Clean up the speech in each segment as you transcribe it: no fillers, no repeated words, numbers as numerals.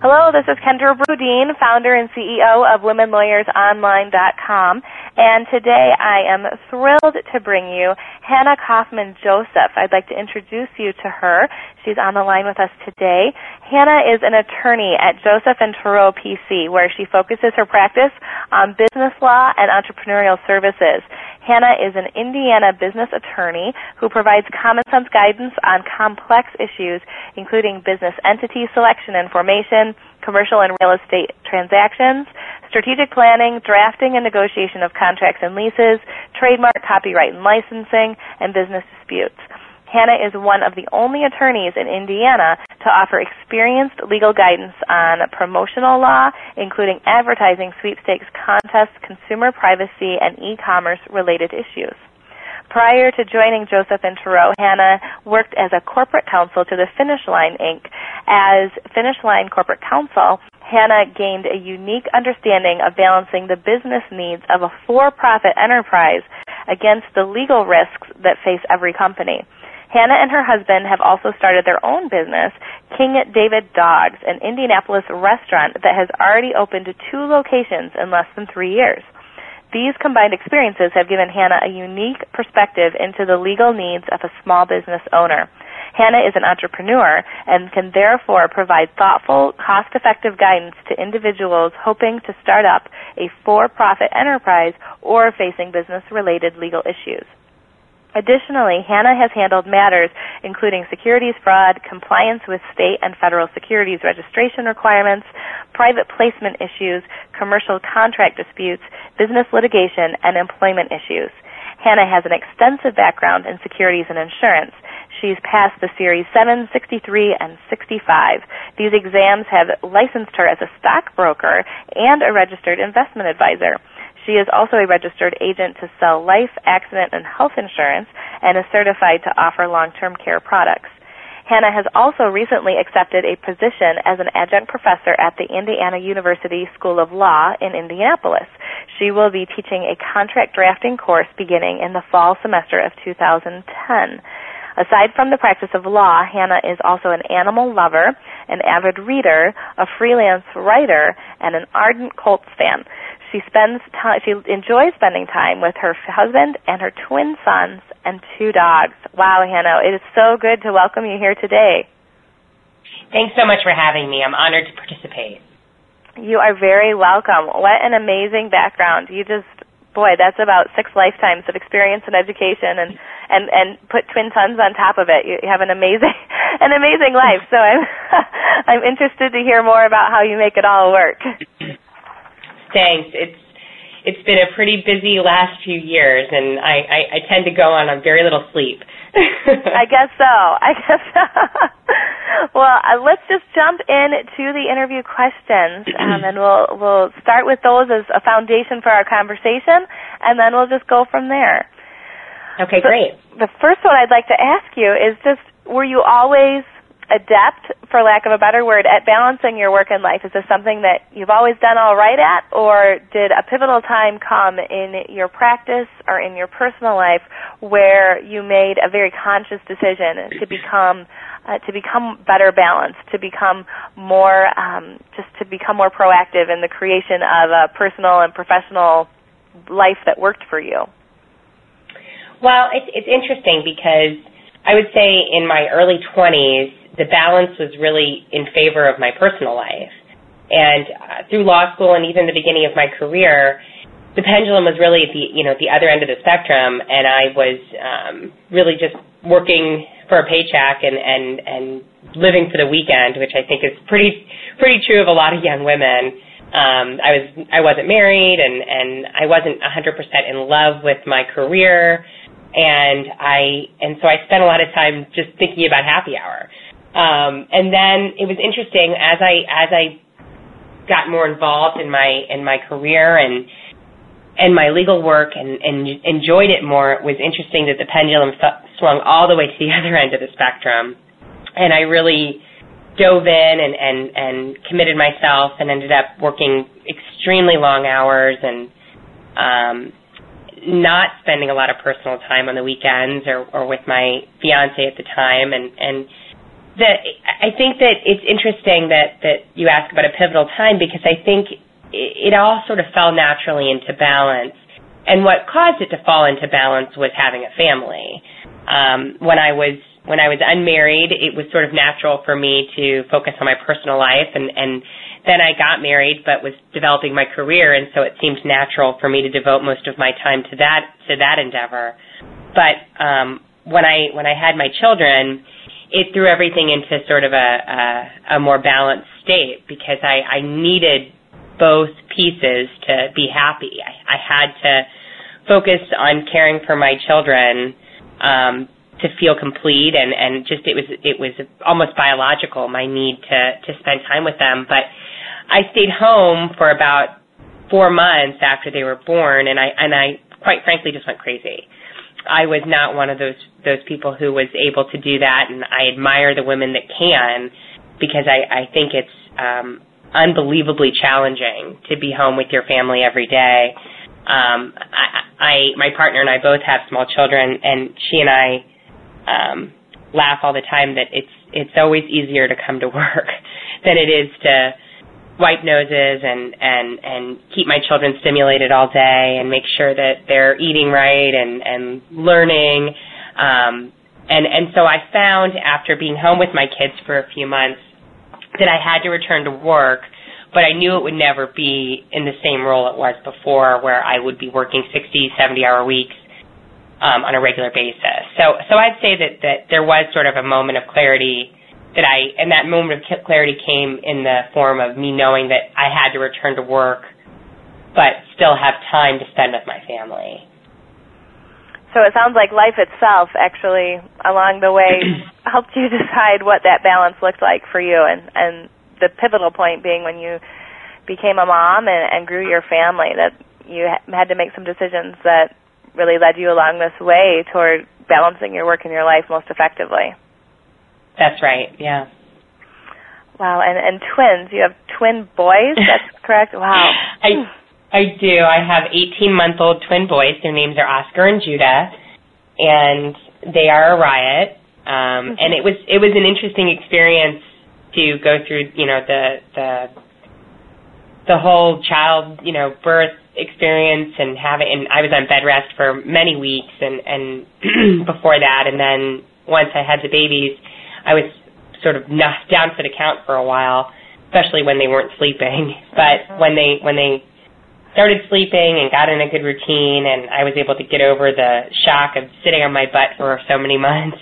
Hello, this is Kendra Brudine, founder and CEO of WomenLawyersOnline.com, and today I am thrilled to bring you Hannah Kaufman-Joseph. I'd like to introduce you to her. She's on the line with us today. Hannah is an attorney at Joseph & Turow PC, where she focuses her practice on business law and entrepreneurial services. Hannah is an Indiana business attorney who provides common sense guidance on complex issues, including business entity selection and formation, commercial and real estate transactions, strategic planning, drafting and negotiation of contracts and leases, trademark, copyright and licensing, and business disputes. Hannah is one of the only attorneys in Indiana to offer experienced legal guidance on promotional law, including advertising, sweepstakes, contests, consumer privacy, and e-commerce related issues. Prior to joining Joseph & Turow, Hannah worked as a corporate counsel to the Finish Line, Inc. As Finish Line Corporate Counsel, Hannah gained a unique understanding of balancing the business needs of a for-profit enterprise against the legal risks that face every company. Hannah and her husband have also started their own business, King David Dogs, an Indianapolis restaurant that has already opened 2 locations in less than 3 years. These combined experiences have given Hannah a unique perspective into the legal needs of a small business owner. Hannah is an entrepreneur and can therefore provide thoughtful, cost-effective guidance to individuals hoping to start up a for-profit enterprise or facing business-related legal issues. Additionally, Hannah has handled matters including securities fraud, compliance with state and federal securities registration requirements, private placement issues, commercial contract disputes, business litigation, and employment issues. Hannah has an extensive background in securities and insurance. She's passed the Series 7, 63, and 65. These exams have licensed her as a stockbroker and a registered investment advisor. She is also a registered agent to sell life, accident, and health insurance and is certified to offer long-term care products. Hannah has also recently accepted a position as an adjunct professor at the Indiana University School of Law in Indianapolis. She will be teaching a contract drafting course beginning in the fall semester of 2010. Aside from the practice of law, Hannah is also an animal lover, an avid reader, a freelance writer, and an ardent Colts fan. She enjoys spending time with her husband and her twin sons and 2 dogs. Wow, Hannah, it is so good to welcome you here today. Thanks so much for having me. I'm honored to participate. You are very welcome. What an amazing background. That's about 6 lifetimes of experience and education and put twin sons on top of it. You have an amazing life. So I'm interested to hear more about how you make it all work. Thanks. It's been a pretty busy last few years, and I tend to go on very little sleep. I guess so. Well, let's just jump into the interview questions, and we'll start with those as a foundation for our conversation, and then we'll just go from there. Okay, great. The first one I'd like to ask you is just, were you always adept, for lack of a better word, at balancing your work and life? Is this something that you've always done all right at, or did a pivotal time come in your practice or in your personal life where you made a very conscious decision to become better balanced, to become more proactive in the creation of a personal and professional life that worked for you? Well, it's interesting because I would say in my early 20s, the balance was really in favor of my personal life. And through law school and even the beginning of my career, the pendulum was really at the other end of the spectrum, and I was really just working for a paycheck and living for the weekend, which I think is pretty true of a lot of young women. I wasn't married, and I wasn't 100% in love with my career, and so I spent a lot of time just thinking about happy hour. And then it was interesting as I got more involved in my career and my legal work and enjoyed it more. It was interesting that the pendulum swung all the way to the other end of the spectrum, and I really dove in and committed myself and ended up working extremely long hours and not spending a lot of personal time on the weekends or with my fiance at the time, and I think that it's interesting that you ask about a pivotal time, because I think it all sort of fell naturally into balance. And what caused it to fall into balance was having a family. When I was unmarried, it was sort of natural for me to focus on my personal life, and then I got married but was developing my career, and so it seemed natural for me to devote most of my time to that endeavor. But when I had my children, it threw everything into sort of a more balanced state, because I needed both pieces to be happy. I had to focus on caring for my children to feel complete, and just it was almost biological, my need to spend time with them. But I stayed home for about 4 months after they were born, and I quite frankly just went crazy. I was not one of those people who was able to do that, and I admire the women that can, because I think it's unbelievably challenging to be home with your family every day. My partner and I both have small children, and she and I laugh all the time that it's always easier to come to work than it is to wipe noses and keep my children stimulated all day and make sure that they're eating right and learning. And so I found, after being home with my kids for a few months, that I had to return to work, but I knew it would never be in the same role it was before, where I would be working 60, 70-hour weeks on a regular basis. So I'd say that there was sort of a moment of clarity and that moment of clarity came in the form of me knowing that I had to return to work, but still have time to spend with my family. So it sounds like life itself actually, along the way, helped you decide what that balance looked like for you, and the pivotal point being when you became a mom and grew your family, that you had to make some decisions that really led you along this way toward balancing your work and your life most effectively. That's right, yeah. Wow, and twins. You have twin boys, that's correct? Wow. I do. I have 18-month-old twin boys. Their names are Oscar and Judah, and they are a riot. And it was an interesting experience to go through, the whole child, birth experience, and I was on bed rest for many weeks and before that, and then once I had the babies, I was sort of down for the count for a while, especially when they weren't sleeping. But when they started sleeping and got in a good routine, and I was able to get over the shock of sitting on my butt for so many months,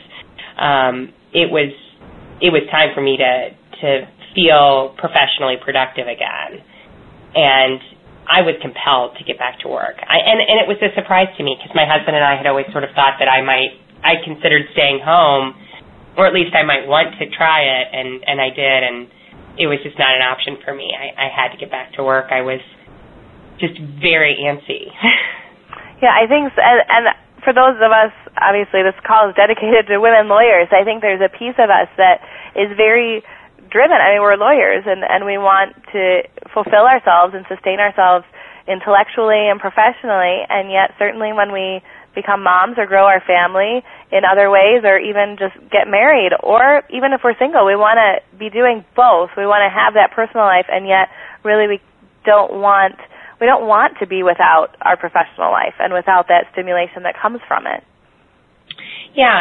it was time for me to feel professionally productive again. And I was compelled to get back to work. And it was a surprise to me, because my husband and I had always sort of thought that I considered staying home, or at least I might want to try it, and I did, and it was just not an option for me. I had to get back to work. I was just very antsy. Yeah, I think, and for those of us, obviously this call is dedicated to women lawyers, I think there's a piece of us that is very driven. I mean, we're lawyers, and we want to fulfill ourselves and sustain ourselves intellectually and professionally, and yet certainly when we become moms or grow our family in other ways, or even just get married, or even if we're single, we want to be doing both. We want to have that personal life, and yet really we don't want to be without our professional life and without that stimulation that comes from it. Yeah,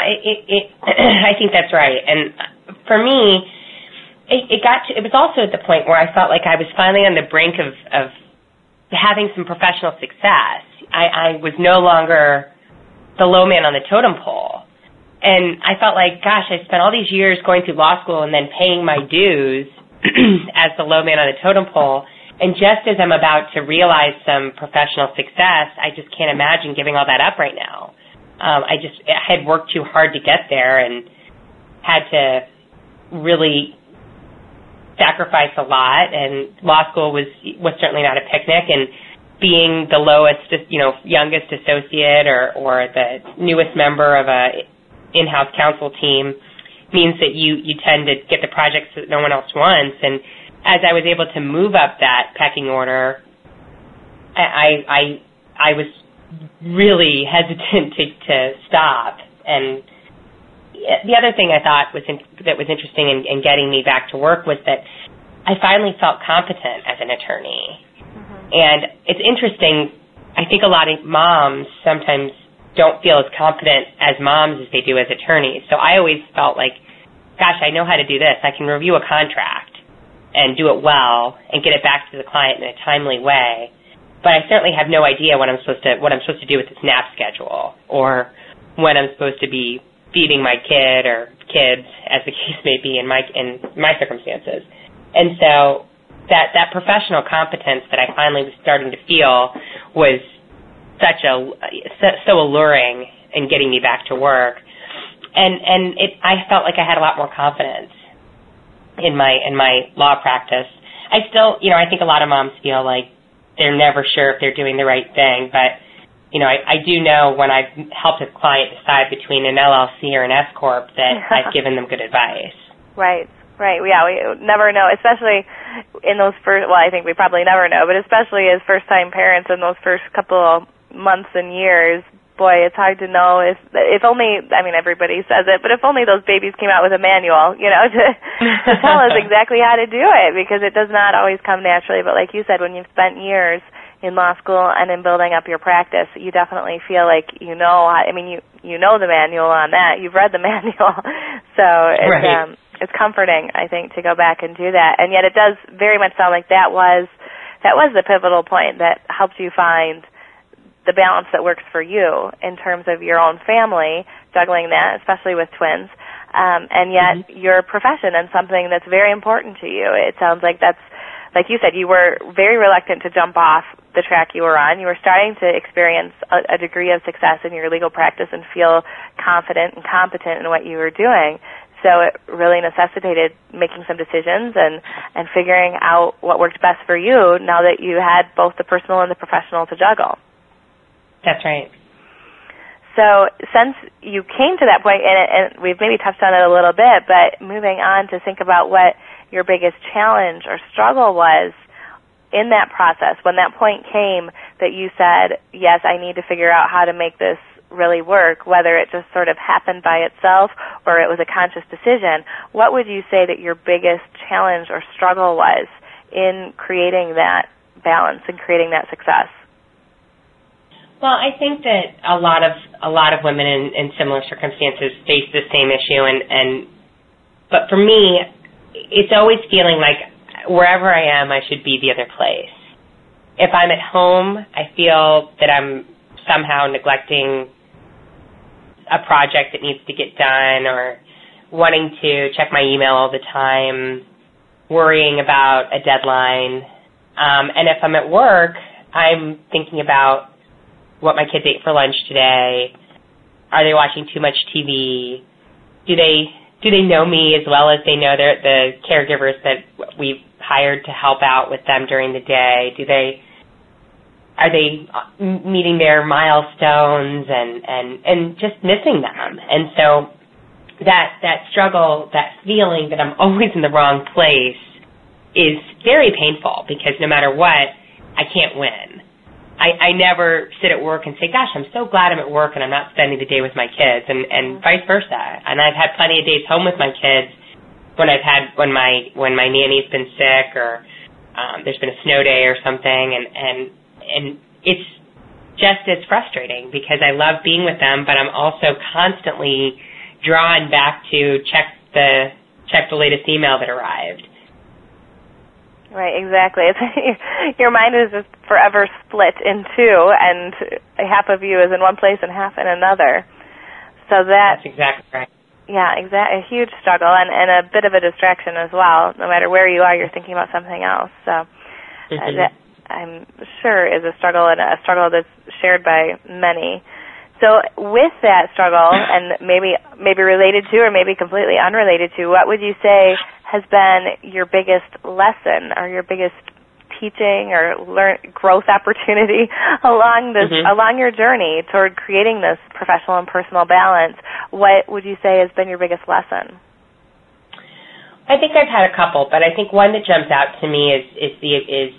I think that's right. And for me, it was also at the point where I felt like I was finally on the brink of having some professional success. I was no longer the low man on the totem pole. And I felt like, gosh, I spent all these years going through law school and then paying my dues as the low man on the totem pole. And just as I'm about to realize some professional success, I just can't imagine giving all that up right now. I had worked too hard to get there and had to really sacrifice a lot. And law school was certainly not a picnic. And being the lowest, youngest associate or the newest member of a in-house counsel team means that you tend to get the projects that no one else wants. And as I was able to move up that pecking order, I was really hesitant to stop. And the other thing I thought that was interesting in getting me back to work was that I finally felt competent as an attorney. Mm-hmm. And it's interesting, I think a lot of moms sometimes don't feel as competent as moms as they do as attorneys. So I always felt like, gosh, I know how to do this. I can review a contract and do it well and get it back to the client in a timely way. But I certainly have no idea what I'm supposed to do with the SNAP schedule, or when I'm supposed to be feeding my kid or kids, as the case may be in my circumstances. And so that professional competence that I finally was starting to feel was so alluring in getting me back to work. And I felt like I had a lot more confidence in my law practice. I still, I think a lot of moms feel like they're never sure if they're doing the right thing, but I do know when I've helped a client decide between an LLC or an S-Corp that I've given them good advice. Right. Yeah, we never know, especially in those I think we probably never know, but especially as first-time parents in those first couple of months and years, boy, it's hard to know if only, everybody says it, but if only those babies came out with a manual, to tell us exactly how to do it, because it does not always come naturally. But like you said, when you've spent years in law school and in building up your practice, you definitely feel like you know the manual on that. You've read the manual. So it's comforting, I think, to go back and do that. And yet it does very much sound like that was the pivotal point that helped you find the balance that works for you in terms of your own family, juggling that, especially with twins, and yet your profession and something that's very important to you. It sounds like that's, like you said, you were very reluctant to jump off the track you were on. You were starting to experience a degree of success in your legal practice and feel confident and competent in what you were doing. So it really necessitated making some decisions and figuring out what worked best for you now that you had both the personal and the professional to juggle. That's right. So since you came to that point, and we've maybe touched on it a little bit, but moving on to think about what your biggest challenge or struggle was in that process, when that point came that you said, yes, I need to figure out how to make this really work, whether it just sort of happened by itself or it was a conscious decision, what would you say that your biggest challenge or struggle was in creating that balance and creating that success? Well, I think that a lot of women in similar circumstances face the same issue, but for me, it's always feeling like wherever I am, I should be the other place. If I'm at home, I feel that I'm somehow neglecting a project that needs to get done, or wanting to check my email all the time, worrying about a deadline. And if I'm at work, I'm thinking about what my kids ate for lunch today. Are they watching too much TV? Do they know me as well as they know the caregivers that we've hired to help out with them during the day? Are they meeting their milestones and just missing them? And so that struggle, that feeling that I'm always in the wrong place is very painful, because no matter what, I can't win. I never sit at work and say, gosh, I'm so glad I'm at work and I'm not spending the day with my kids, and vice versa. And I've had plenty of days home with my kids when my nanny's been sick, or there's been a snow day or something, and it's just as frustrating because I love being with them, but I'm also constantly drawn back to check the latest email that arrived. Right, exactly. Your mind is just forever split in two, and half of you is in one place and half in another. So that's exactly right. Yeah, exactly. A huge struggle and a bit of a distraction as well. No matter where you are, you're thinking about something else. So that, I'm sure, is a struggle, and a struggle that's shared by many. So with that struggle, and maybe related to or maybe completely unrelated to, what would you say has been your biggest lesson or your biggest teaching or growth opportunity along your journey toward creating this professional and personal balance? What would you say has been your biggest lesson? I think I've had a couple, but I think one that jumps out to me is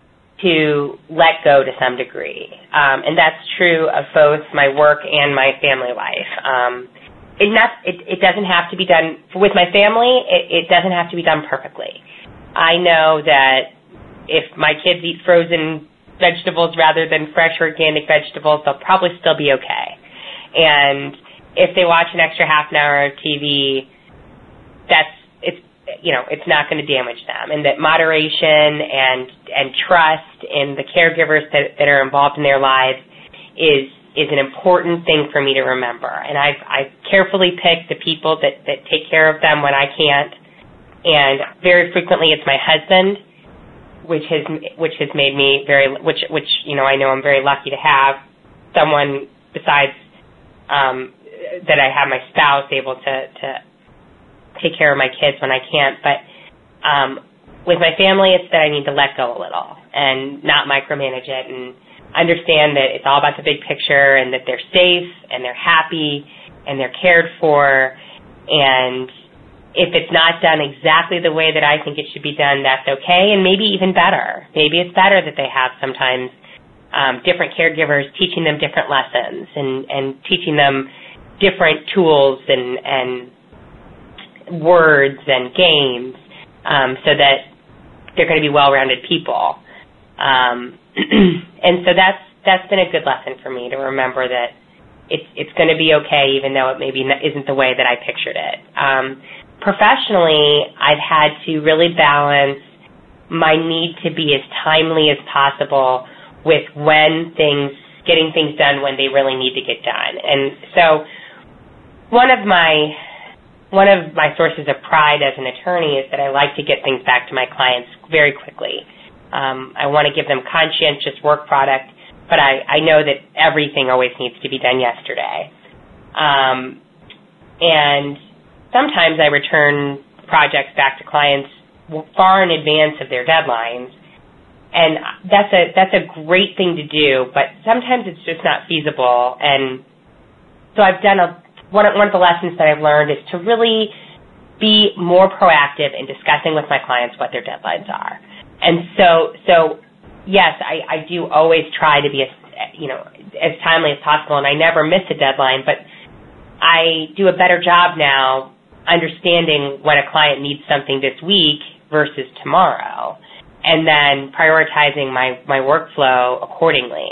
to let go to some degree. And that's true of both my work and my family life. it doesn't have to be done with my family. It doesn't have to be done perfectly. I know that if my kids eat frozen vegetables rather than fresh organic vegetables, they'll probably still be okay. And if they watch an extra half an hour of TV, it's not going to damage them. And that moderation and trust in the caregivers that are involved in their lives is an important thing for me to remember. And I've carefully picked the people that take care of them when I can't. And very frequently it's my husband, which has made me which I know I'm very lucky to have someone besides that I have my spouse able to take care of my kids when I can't. But with my family, it's that I need to let go a little and not micromanage it and understand that it's all about the big picture and that they're safe and they're happy and they're cared for. And if it's not done exactly the way that I think it should be done, that's okay, and maybe even better. Maybe it's better that they have sometimes different caregivers teaching them different lessons and teaching them different tools and words and games so that they're going to be well-rounded people. And so that's been a good lesson for me to remember that it's going to be okay even though it maybe isn't the way that I pictured it. Professionally, I've had to really balance my need to be as timely as possible with getting things done when they really need to get done. And so one of my sources of pride as an attorney is that I like to get things back to my clients very quickly. I want to give them conscientious work product, but I know that everything always needs to be done yesterday. And sometimes I return projects back to clients far in advance of their deadlines, and that's a great thing to do, but sometimes it's just not feasible. And so I've done one of the lessons that I've learned is to really be more proactive in discussing with my clients what their deadlines are. And so yes, I do always try to be as timely as possible, and I never miss a deadline, but I do a better job now understanding when a client needs something this week versus tomorrow, and then prioritizing my workflow accordingly.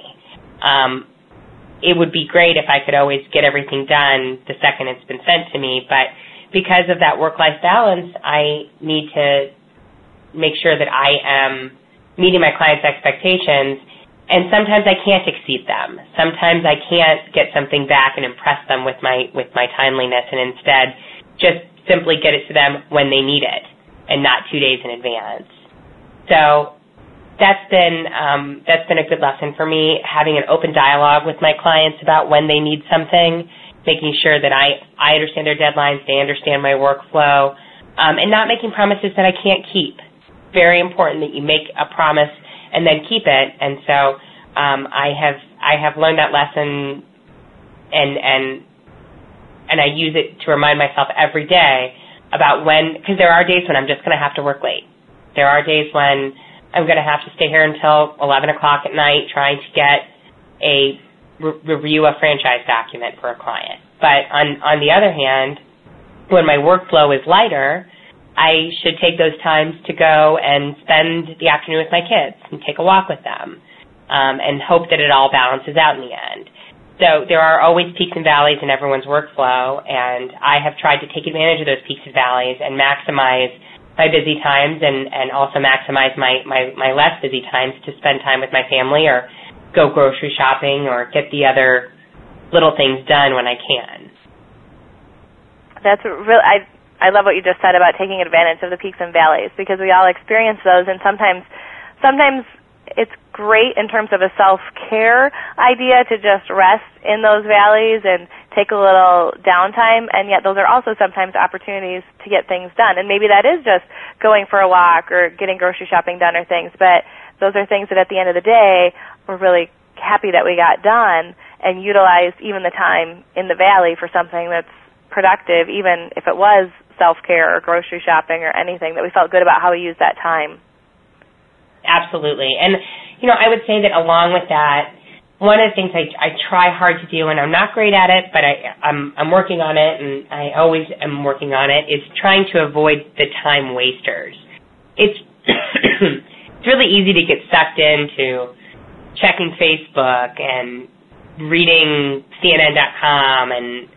It would be great if I could always get everything done the second it's been sent to me, but because of that work-life balance, I need to make sure that I am meeting my clients' expectations, and sometimes I can't exceed them. Sometimes I can't get something back and impress them with my timeliness, and instead just simply get it to them when they need it and not 2 days in advance. So that's been a good lesson for me, having an open dialogue with my clients about when they need something, making sure that I understand their deadlines, they understand my workflow, and not making promises that I can't keep. Very important that you make a promise and then keep it. And so I have learned that lesson, and I use it to remind myself every day about because there are days when I'm just going to have to work late. There are days when I'm going to have to stay here until 11 o'clock at night trying to get a review a franchise document for a client. But on the other hand, when my workflow is lighter, I should take those times to go and spend the afternoon with my kids and take a walk with them, and hope that it all balances out in the end. So there are always peaks and valleys in everyone's workflow, and I have tried to take advantage of those peaks and valleys and maximize my busy times and also maximize my less busy times to spend time with my family or go grocery shopping or get the other little things done when I can. That's real. I love what you just said about taking advantage of the peaks and valleys, because we all experience those, and sometimes it's great in terms of a self-care idea to just rest in those valleys and take a little downtime, and yet those are also sometimes opportunities to get things done. And maybe that is just going for a walk or getting grocery shopping done or things, but those are things that at the end of the day we're really happy that we got done and utilized even the time in the valley for something that's productive, even if it was self-care or grocery shopping or anything, that we felt good about how we used that time. Absolutely. And, I would say that along with that, one of the things I try hard to do, and I'm not great at it, but I'm working on it, and I always am working on it, is trying to avoid the time wasters. It's it's really easy to get sucked into checking Facebook and reading CNN.com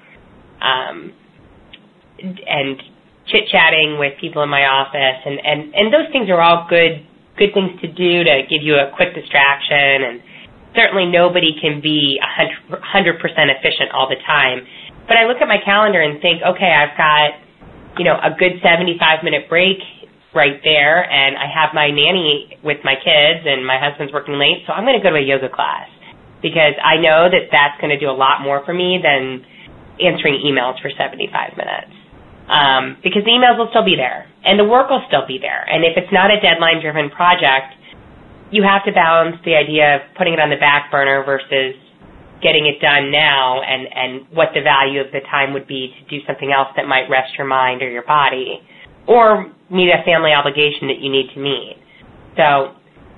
and chit-chatting with people in my office, and those things are all good things to do to give you a quick distraction, and certainly nobody can be 100% efficient all the time. But I look at my calendar and think, okay, I've got, a good 75-minute break right there, and I have my nanny with my kids, and my husband's working late, so I'm going to go to a yoga class because I know that that's going to do a lot more for me than answering emails for 75 minutes. Because the emails will still be there, and the work will still be there. And if it's not a deadline-driven project, you have to balance the idea of putting it on the back burner versus getting it done now and what the value of the time would be to do something else that might rest your mind or your body or meet a family obligation that you need to meet. So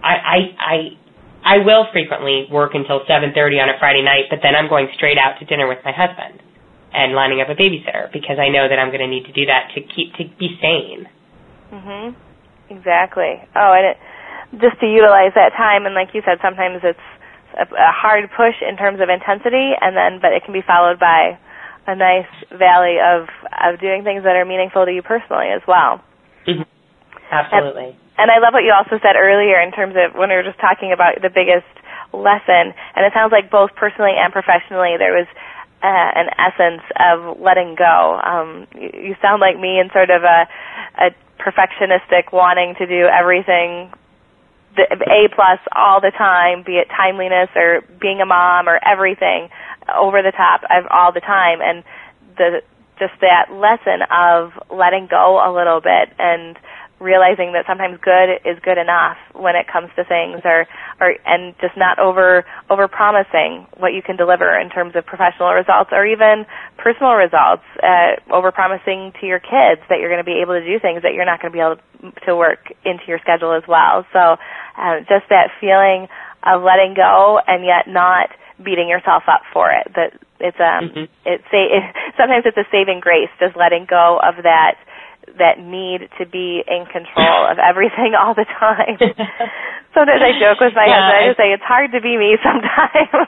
I will frequently work until 7:30 on a Friday night, but then I'm going straight out to dinner with my husband and lining up a babysitter because I know that I'm going to need to do that to be sane. Mhm. Exactly. Oh, and just to utilize that time, and like you said, sometimes it's a hard push in terms of intensity, but it can be followed by a nice valley of doing things that are meaningful to you personally as well. Mm-hmm. Absolutely. And I love what you also said earlier in terms of when we were just talking about the biggest lesson, and it sounds like both personally and professionally there was an essence of letting go. You sound like me in sort of a perfectionistic wanting to do everything the A+ all the time, be it timeliness or being a mom or everything over the top all the time, and just that lesson of letting go a little bit and realizing that sometimes good is good enough when it comes to things, and just not over promising what you can deliver in terms of professional results or even personal results, over promising to your kids that you're going to be able to do things that you're not going to be able to work into your schedule as well. So just that feeling of letting go and yet not beating yourself up for it. That sometimes it's a saving grace, just letting go of that need to be in control of everything all the time. Sometimes I joke with my husband, I just say, it's hard to be me sometimes.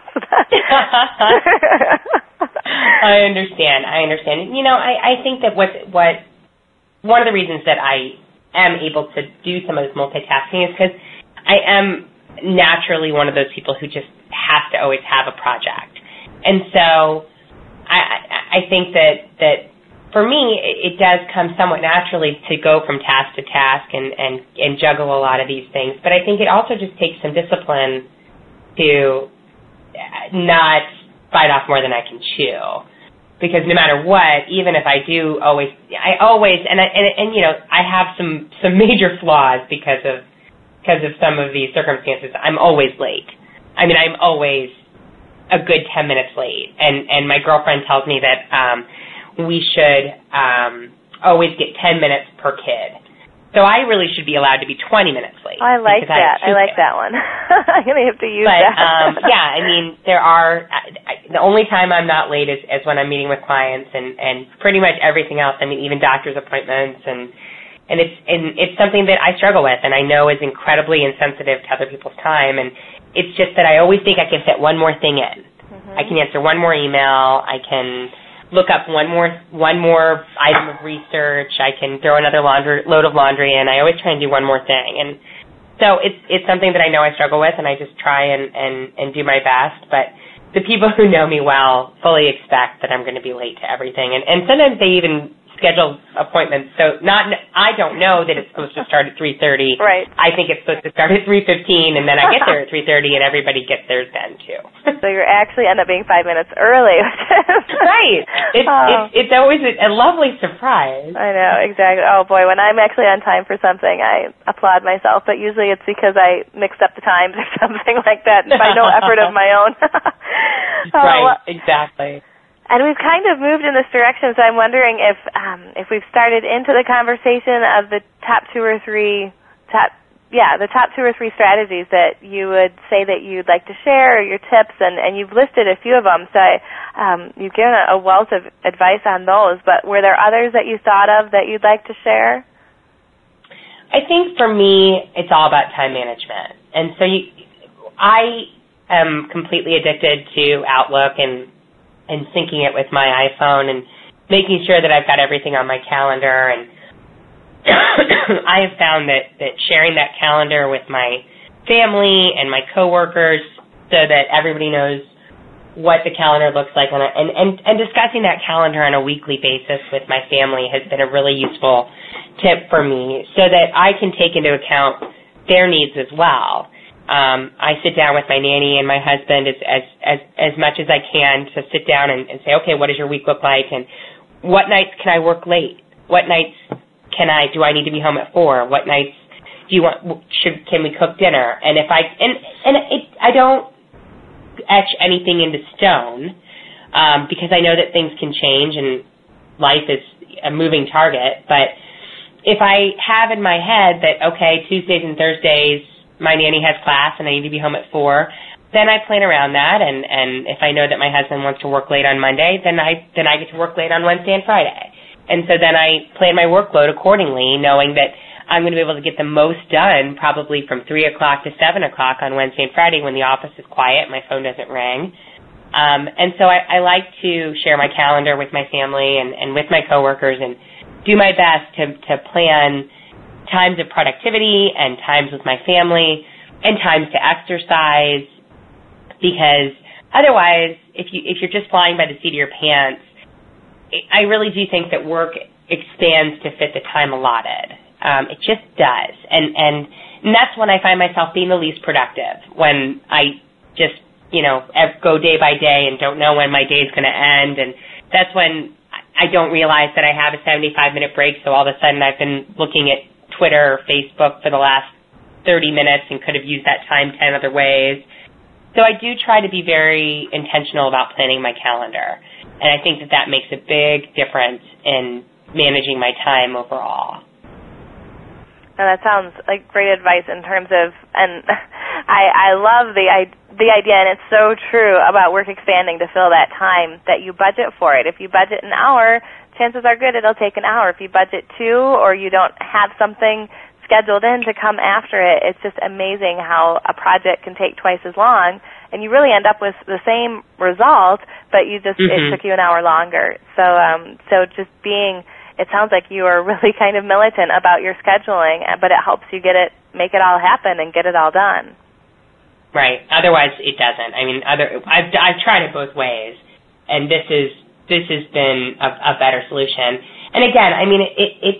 I understand. I think that what one of the reasons that I am able to do some of this multitasking is because I am naturally one of those people who just has to always have a project. And so I think that for me, it does come somewhat naturally to go from task to task and juggle a lot of these things. But I think it also just takes some discipline to not bite off more than I can chew. Because no matter what, even if I do I have some major flaws because of some of these circumstances. I'm always late. I mean, I'm always a good 10 minutes late. And my girlfriend tells me that we should always get 10 minutes per kid. So I really should be allowed to be 20 minutes late. I like that. I like that one. I'm going to have to use that. Yeah, I mean, the only time I'm not late is when I'm meeting with clients and pretty much everything else. I mean, even doctor's appointments and it's something that I struggle with and I know is incredibly insensitive to other people's time. And it's just that I always think I can fit one more thing in. Mm-hmm. I can answer one more email. I can look up one more item of research. I can throw another load of laundry in. I always try and do one more thing. And so it's something that I know I struggle with, and I just try and do my best. But the people who know me well fully expect that I'm going to be late to everything. And sometimes they even schedule appointments. So I don't know that it's supposed to start at 3:30. Right. I think it's supposed to start at 3:15, and then I get there at 3:30, and everybody gets theirs then, too. So you actually end up being 5 minutes early. Right. It's always a lovely surprise. I know, exactly. Oh, boy, when I'm actually on time for something, I applaud myself, but usually it's because I mixed up the times or something like that by no effort of my own. Right, exactly. And we've kind of moved in this direction, so I'm wondering if we've started into the conversation of the top 2 or 3 top the top 2 or 3 strategies that you would say that you'd like to share, or your tips, and you've listed a few of them, so you've given a wealth of advice on those, but were there others that you thought of that you'd like to share? I think for me, it's all about time management. And so I am completely addicted to Outlook and syncing it with my iPhone and making sure that I've got everything on my calendar. And I have found that sharing that calendar with my family and my coworkers so that everybody knows what the calendar looks like and discussing that calendar on a weekly basis with my family has been a really useful tip for me so that I can take into account their needs as well. I sit down with my nanny and my husband as much as I can to sit down and say, okay, what does your week look like, and what nights can I work late? What nights do I need to be home at 4? What nights can we cook dinner? And I don't etch anything into stone because I know that things can change and life is a moving target. But if I have in my head that, okay, Tuesdays and Thursdays my nanny has class and I need to be home at 4, then I plan around that. And if I know that my husband wants to work late on Monday, then I get to work late on Wednesday and Friday. And so then I plan my workload accordingly, knowing that I'm going to be able to get the most done probably from 3 o'clock to 7 o'clock on Wednesday and Friday when the office is quiet, my phone doesn't ring. And so I like to share my calendar with my family and with my coworkers and do my best to plan times of productivity and times with my family and times to exercise, because otherwise, if you're just flying by the seat of your pants, I really do think that work expands to fit the time allotted. It just does. And that's when I find myself being the least productive, when I just, go day by day and don't know when my day is going to end. And that's when I don't realize that I have a 75-minute break, so all of a sudden I've been looking at Twitter or Facebook for the last 30 minutes and could have used that time 10 other ways. So I do try to be very intentional about planning my calendar. And I think that makes a big difference in managing my time overall. Now that sounds like great advice in terms of, and I love the idea, and it's so true about work expanding to fill that time that you budget for it. If you budget an hour, chances are good it'll take an hour. If you budget 2 or you don't have something scheduled in to come after it, it's just amazing how a project can take twice as long, and you really end up with the same result, but it took you an hour longer. So just it sounds like you are really kind of militant about your scheduling, but it helps you make it all happen and get it all done. Right. Otherwise, it doesn't. I mean, I've tried it both ways, and this has been a better solution. And again, I mean,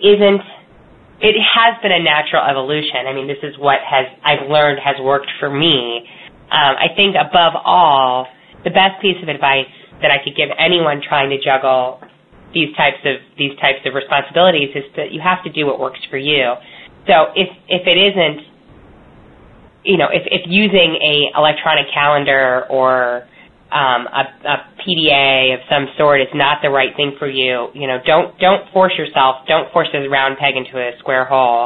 it has been a natural evolution. I mean, this is what I've learned has worked for me. I think above all, the best piece of advice that I could give anyone trying to juggle these types of responsibilities is that you have to do what works for you. So if it isn't, if using a electronic calendar or a PDA of some sort is not the right thing for you, don't force yourself. Don't force a round peg into a square hole.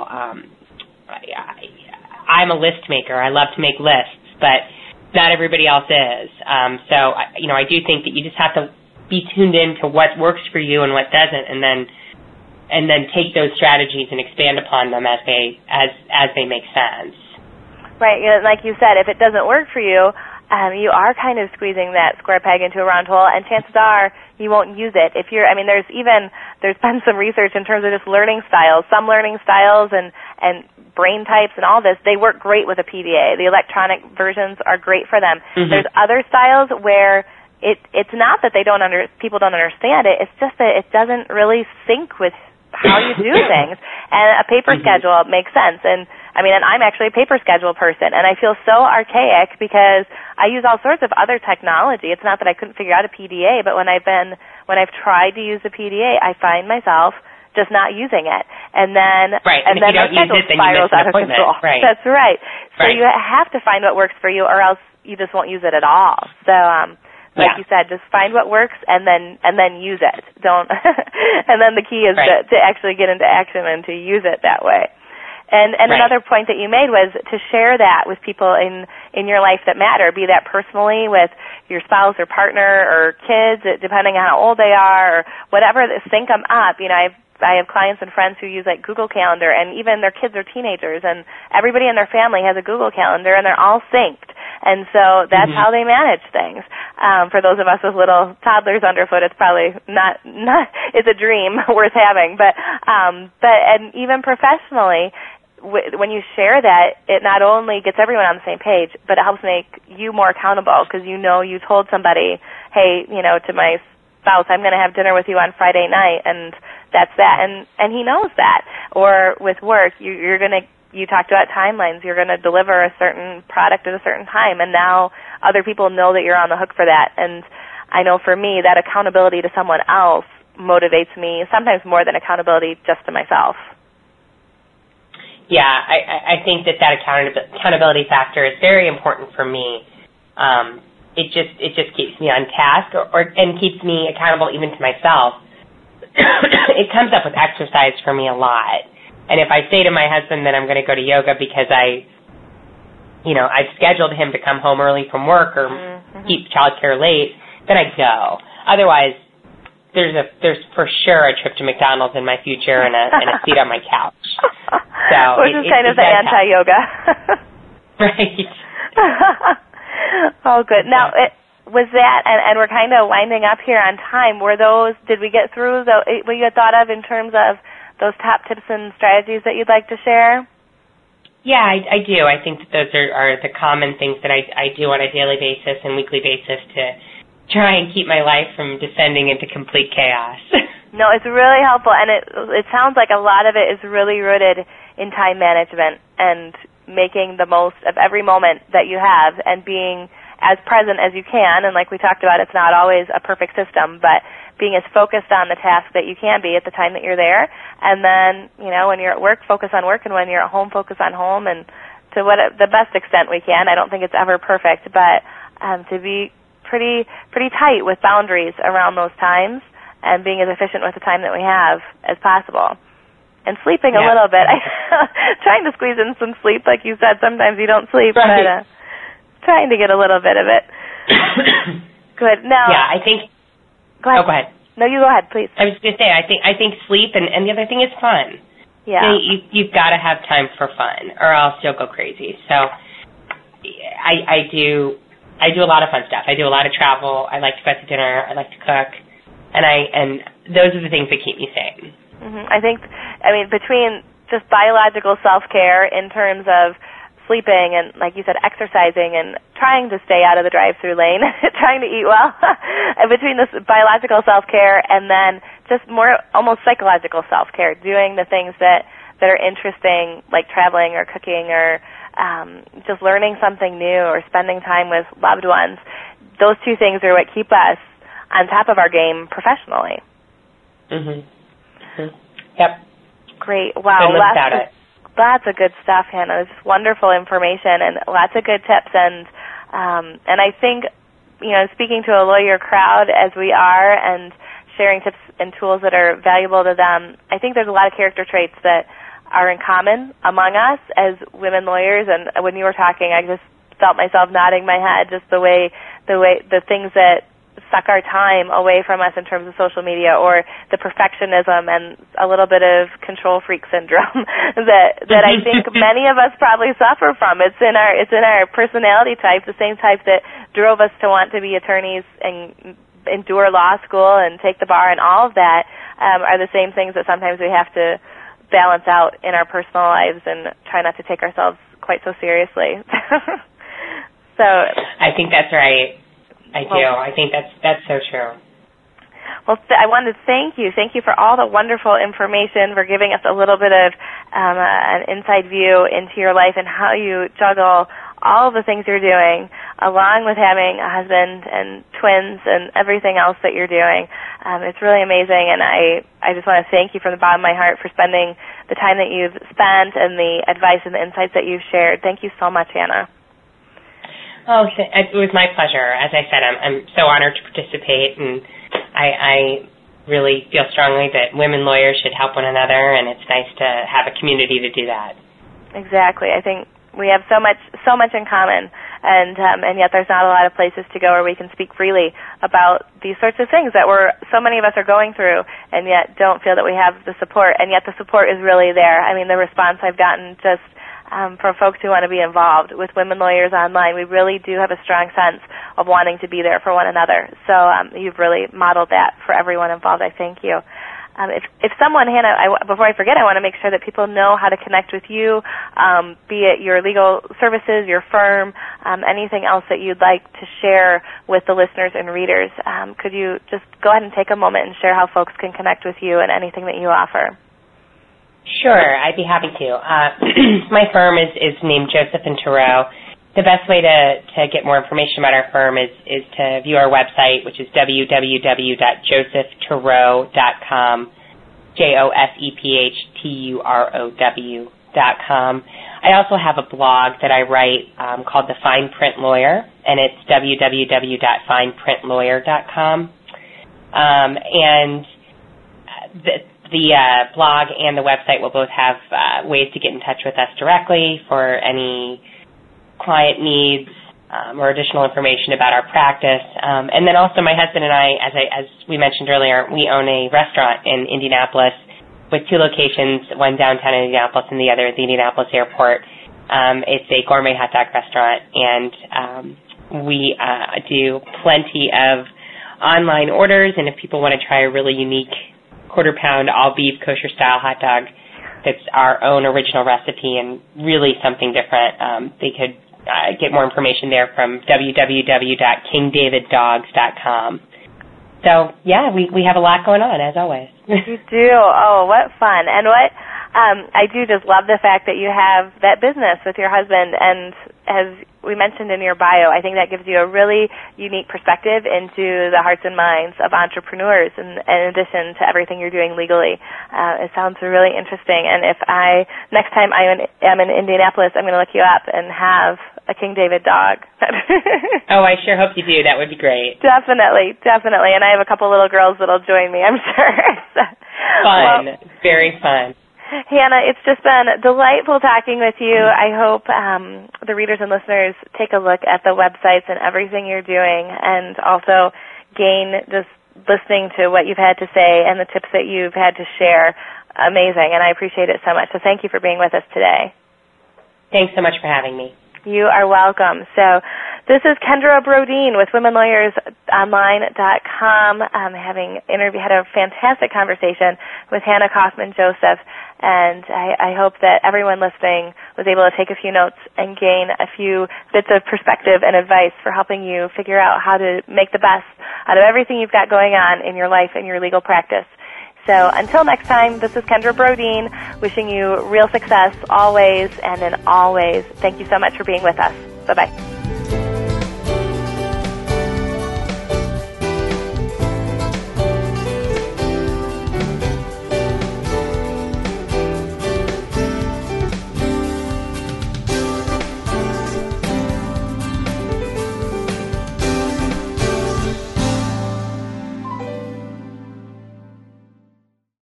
I'm a list maker. I love to make lists, but not everybody else is. So I do think that you just have to be tuned in to what works for you and what doesn't, and then take those strategies and expand upon them as they make sense. Right, like you said, if it doesn't work for you, you are kind of squeezing that square peg into a round hole, and chances are you won't use it. There's been some research in terms of just learning styles. Some learning styles and brain types and all this, they work great with a PDA. The electronic versions are great for them. Mm-hmm. There's other styles where it's not that people don't understand it. It's just that it doesn't really sync with how you do things. And a paper schedule makes sense. And I'm actually a paper schedule person, and I feel so archaic because I use all sorts of other technology. It's not that I couldn't figure out a PDA, but when I've tried to use a PDA, I find myself just not using it. And then my schedule spirals out of control. Right. That's right. So you have to find what works for you, or else you just won't use it at all. So like you said, just find what works and then use it. Don't and then the key is to actually get into action and to use it that way. And right. Another point that you made was to share that with people in your life that matter, be that personally with your spouse or partner or kids, depending on how old they are or whatever, sync them up. You know, I have clients and friends who use like Google Calendar, and even their kids are teenagers, and everybody in their family has a Google Calendar, and they're all synced. And so that's how they manage things. For those of us with little toddlers underfoot, it's probably not it's a dream worth having. But and even professionally, when you share that, it not only gets everyone on the same page, but it helps make you more accountable because you know you told somebody, hey, you know, to my spouse, I'm going to have dinner with you on Friday night, and that's that, and he knows that. Or with work, you talked about timelines. You're going to deliver a certain product at a certain time, and now other people know that you're on the hook for that. And I know for me, that accountability to someone else motivates me sometimes more than accountability just to myself. Yeah, I think that accountability factor is very important for me. It just keeps me on task and keeps me accountable even to myself. It comes up with exercise for me a lot. And if I say to my husband that I'm going to go to yoga because I've scheduled him to come home early from work or keep childcare late, then I go. Otherwise, there's for sure a trip to McDonald's in my future and a seat on my couch. So which is kind of the anti-yoga. Right. Oh, good. Now, was that, and we're kind of winding up here on time, did we get through what you had thought of in terms of those top tips and strategies that you'd like to share? Yeah, I do. I think that those are the common things that I do on a daily basis and weekly basis to try and keep my life from descending into complete chaos. No, it's really helpful, and it sounds like a lot of it is really rooted in time management and making the most of every moment that you have and being as present as you can. And like we talked about, it's not always a perfect system, but being as focused on the task that you can be at the time that you're there. And then, you know, when you're at work, focus on work, and when you're at home, focus on home, and to the best extent we can. I don't think it's ever perfect, but to be pretty tight with boundaries around those times and being as efficient with the time that we have as possible. And sleeping a little bit. Trying to squeeze in some sleep, like you said. Sometimes you don't sleep, right. But trying to get a little bit of it. Good. Now, yeah, I think. Go ahead. Oh, go ahead. No, you go ahead, please. I was going to say, I think sleep, and the other thing is fun. Yeah. You've got to have time for fun, or else you'll go crazy. So, I do a lot of fun stuff. I do a lot of travel. I like to go out to dinner. I like to cook, and those are the things that keep me sane. Between just biological self-care in terms of sleeping and, like you said, exercising and trying to stay out of the drive-through lane, trying to eat well, and between this biological self-care and then just more almost psychological self-care, doing the things that are interesting, like traveling or cooking or just learning something new or spending time with loved ones. Those two things are what keep us on top of our game professionally. Yep. Great. Wow. Lots of good stuff, Hannah. It's wonderful information and lots of good tips. And I think, you know, speaking to a lawyer crowd as we are and sharing tips and tools that are valuable to them, I think there's a lot of character traits that are in common among us as women lawyers. And when you were talking, I just felt myself nodding my head, just the things that suck our time away from us in terms of social media, or the perfectionism and a little bit of control freak syndrome that I think many of us probably suffer from. It's in our personality type, the same type that drove us to want to be attorneys and endure law school and take the bar, and all of that are the same things that sometimes we have to balance out in our personal lives and try not to take ourselves quite so seriously. So I think that's right. I do. I think that's so true. Well, I wanted to thank you. Thank you for all the wonderful information, for giving us a little bit of an inside view into your life and how you juggle all of the things you're doing, along with having a husband and twins and everything else that you're doing. It's really amazing, and I just want to thank you from the bottom of my heart for spending the time that you've spent and the advice and the insights that you've shared. Thank you so much, Hannah. Oh, it was my pleasure. As I said, I'm so honored to participate, and I really feel strongly that women lawyers should help one another, and it's nice to have a community to do that. Exactly. I think we have so much in common, and yet there's not a lot of places to go where we can speak freely about these sorts of things that so many of us are going through, and yet don't feel that we have the support, and yet the support is really there. I mean, the response I've gotten just from folks who want to be involved with Women Lawyers Online, we really do have a strong sense of wanting to be there for one another. So you've really modeled that for everyone involved. I thank you. If someone, Hannah, before I forget, I want to make sure that people know how to connect with you, be it your legal services, your firm, anything else that you'd like to share with the listeners and readers. Could you just go ahead and take a moment and share how folks can connect with you and anything that you offer? Sure, I'd be happy to. My firm is named Joseph & Turow. The best way to get more information about our firm is to view our website, which is www.josephturow.com, JOSEPHTUROW.com. I also have a blog that I write called The Fine Print Lawyer, and it's www.fineprintlawyer.com. And the blog and the website will both have ways to get in touch with us directly for any client needs or additional information about our practice. And then also my husband and I, as we mentioned earlier, we own a restaurant in Indianapolis with 2 locations, one downtown Indianapolis and the other at the Indianapolis airport. It's a gourmet hot dog restaurant, and we do plenty of online orders, and if people want to try a really unique quarter-pound all-beef kosher-style hot dog that's our own original recipe and really something different, they could get more information there from www.kingdaviddogs.com. So, yeah, we have a lot going on, as always. You do. Oh, what fun. And what I do just love the fact that you have that business with your husband, and as we mentioned in your bio, I think that gives you a really unique perspective into the hearts and minds of entrepreneurs in addition to everything you're doing legally. It sounds really interesting, and if next time I am in Indianapolis, I'm going to look you up and have a King David dog. Oh, I sure hope you do. That would be great. Definitely. And I have a couple little girls that'll join me, I'm sure. Fun. Well, very fun. Hannah, it's just been delightful talking with you. I hope the readers and listeners take a look at the websites and everything you're doing, and also gain just listening to what you've had to say and the tips that you've had to share. Amazing, and I appreciate it so much. So thank you for being with us today. Thanks so much for having me. You are welcome. So this is Kendra Brodeen with WomenLawyersOnline.com, having had a fantastic conversation with Hannah Kaufman-Joseph, and I hope that everyone listening was able to take a few notes and gain a few bits of perspective and advice for helping you figure out how to make the best out of everything you've got going on in your life and your legal practice. So until next time, this is Kendra Brodeen, wishing you real success always and in always. Thank you so much for being with us. Bye-bye.